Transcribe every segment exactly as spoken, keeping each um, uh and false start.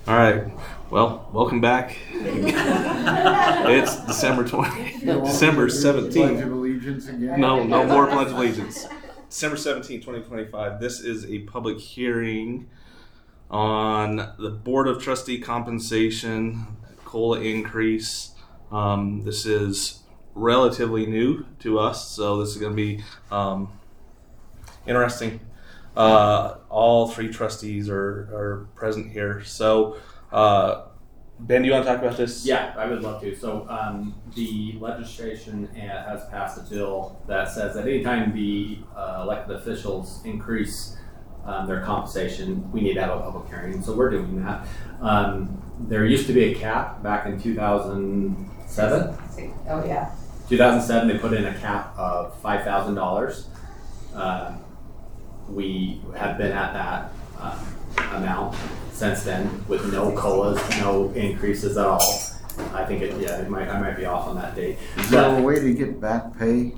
All right. Well, welcome back. It's December twentieth, December Pledge seventeenth. of Allegiance again? No, no more Pledge of Allegiance. December seventeenth, twenty twenty-five. This is a public hearing on the Board of Trustee compensation, COLA increase. Um, this is relatively new to us, so this is going to be um, interesting. Uh, all three trustees are, are present here. So, uh, Ben, do you want to talk about this? Yeah, I would love to. So um, the legislation has passed a bill that says that anytime the uh, elected officials increase um, their compensation, we need to have a public hearing. So we're doing that. Um, there used to be a cap back in two thousand seven. Oh, yeah. two thousand seven, they put in a cap of five thousand dollars. Uh, we have been at that um, amount since then with no COLAs, no increases at all. I think it, yeah, it might, I might be off on that date. Is there a way to get back pay?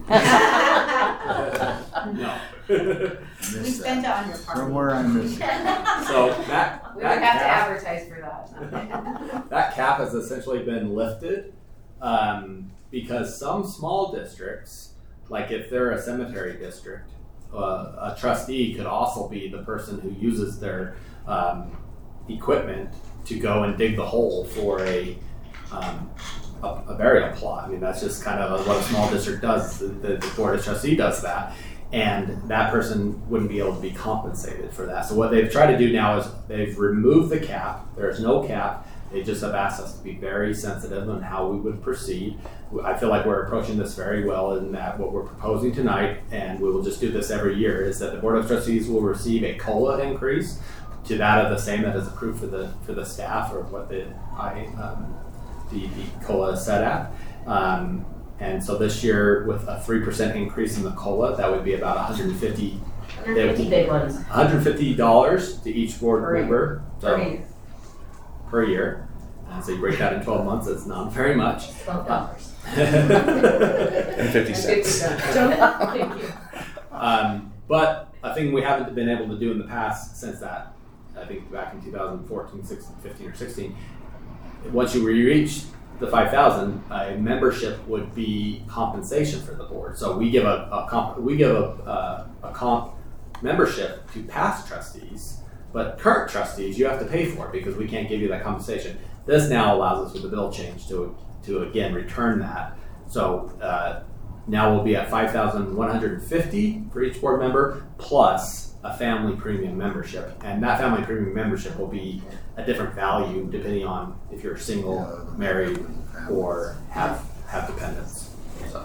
No. We spent it on your party. Somewhere I missed it. So that, We that would have to cap, advertise for that. that cap has essentially been lifted um, because some small districts, like if they're a cemetery district, uh, a trustee could also be the person who uses their um, equipment to go and dig the hole for a, um, a, a burial plot. I mean, that's just kind of what a small district does. The, the, the board of trustee does that. And that person wouldn't be able to be compensated for that. So what they've tried to do now is they've removed the cap. There's no cap. They just have asked us to be very sensitive on how we would proceed. I feel like we're approaching this very well in that what we're proposing tonight, and we will just do this every year, is that the Board of Trustees will receive a COLA increase to that of the same that is approved for the for the staff, or what the I um, the, the COLA is set at. Um, and so this year, with a three percent increase in the COLA, that would be about one hundred fifty one hundred fifty big ones. one hundred fifty dollars to each board Per member. So, Per year. per year. And so you break that in twelve months, it's not very much. Twelve dollars. And fifty And cents. Thank you. Um, but a thing we haven't been able to do in the past since that, I think back in two thousand fourteen, sixteen, fifteen, or sixteen, once you reach the five thousand, a membership would be compensation for the board. So we give a, a comp, we give a, a, a comp membership to past trustees, but current trustees you have to pay for it because we can't give you that compensation. This now allows us with the bill change to to again return that. So uh, now we'll be at five thousand one hundred fifty for each board member plus a family premium membership, and that family premium membership will be a different value depending on if you're single, married, or have have dependents. So.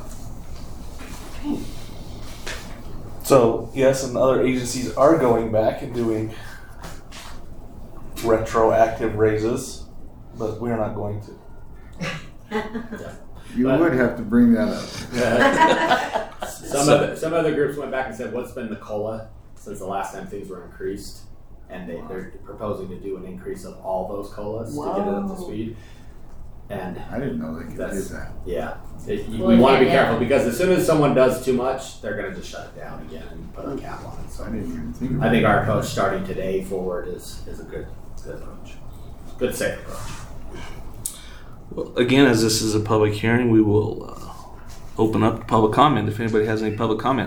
So, yes, and other agencies are going back and doing retroactive raises, but we're not going to. You But- would have to bring that up. some other some other groups went back and said, "What's been the COLA since the last time things were increased?" And they, they're proposing to do an increase of all those COLAs to get it up to Whoa. speed. And I didn't know they could do That's- that. yeah, it, you, Well, we want to be yeah, careful yeah. because as soon as someone does too much, they're going to just shut it down again and put a cap on it. So I So didn't even think about I think it. our approach starting today forward is is a good good approach, good safe approach. Well, again, as this is a public hearing, we will uh, open up to public comment if anybody has any public comment.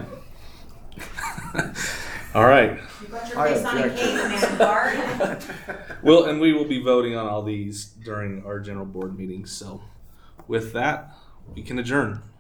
All right. You got your I face on a object. cake, man, Bart. Well, and we will be voting on all these during our general board meetings. So with that, we can adjourn.